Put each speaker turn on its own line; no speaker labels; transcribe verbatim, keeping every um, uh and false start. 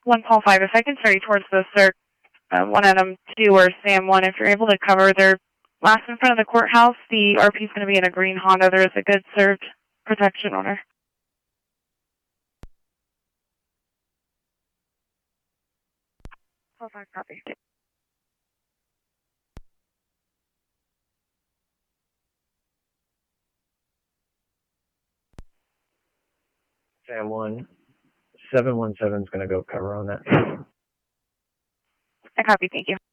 one Paul five, if I can start you towards the Cirque, uh, one Adam two or Sam one, if you're able to cover their last in front of the courthouse, the R P is going to be in a green Honda. There is a good served protection owner. Paul five, copy.
Sam one, seven one seven is going to go cover on that.
I copy, thank you.